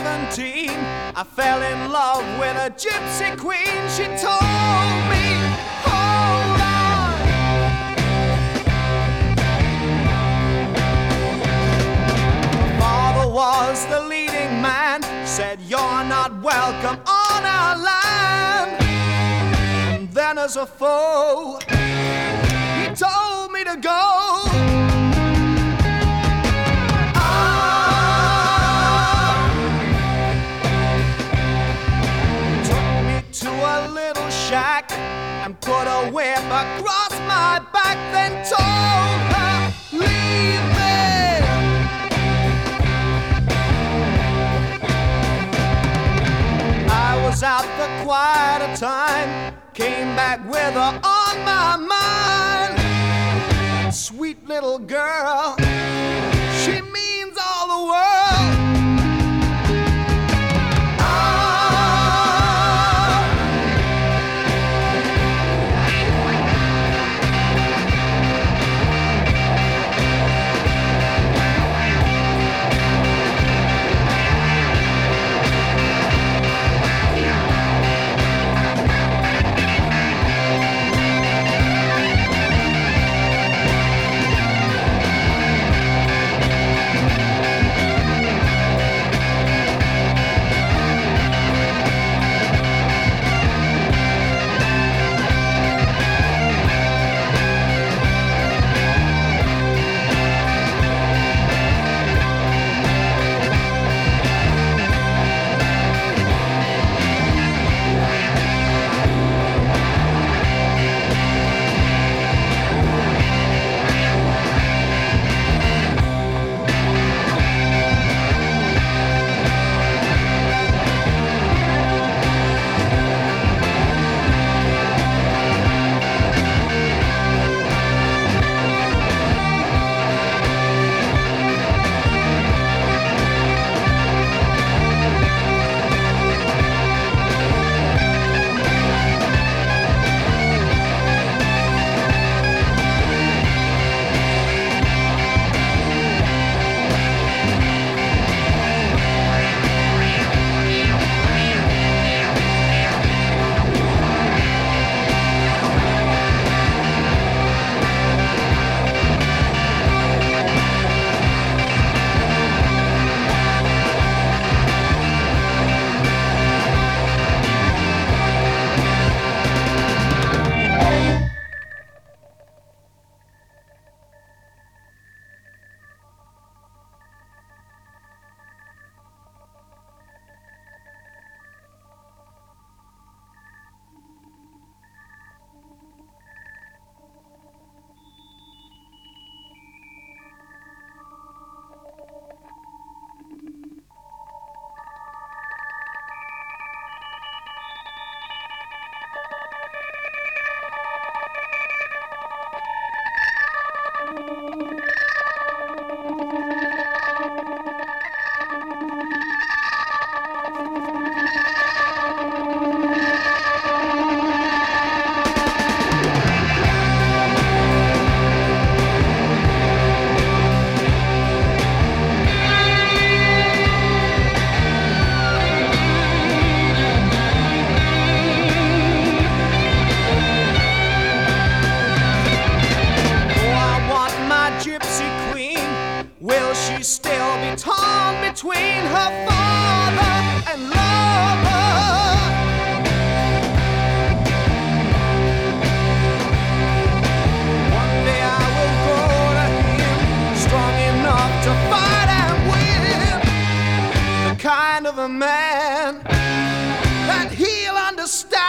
17, I fell in love with a gypsy queen. She told me, hold on. My father was the leading man, said you're not welcome on our land. And then as a foe, he told me to go. And put a whip across my back, then told her, leave me. I was out for quite a time, came back with her on my mind. Sweet little girl, she means all the world. Between her father and lover, one day I will go to him, strong enough to fight and win, the kind of a man that he'll understand.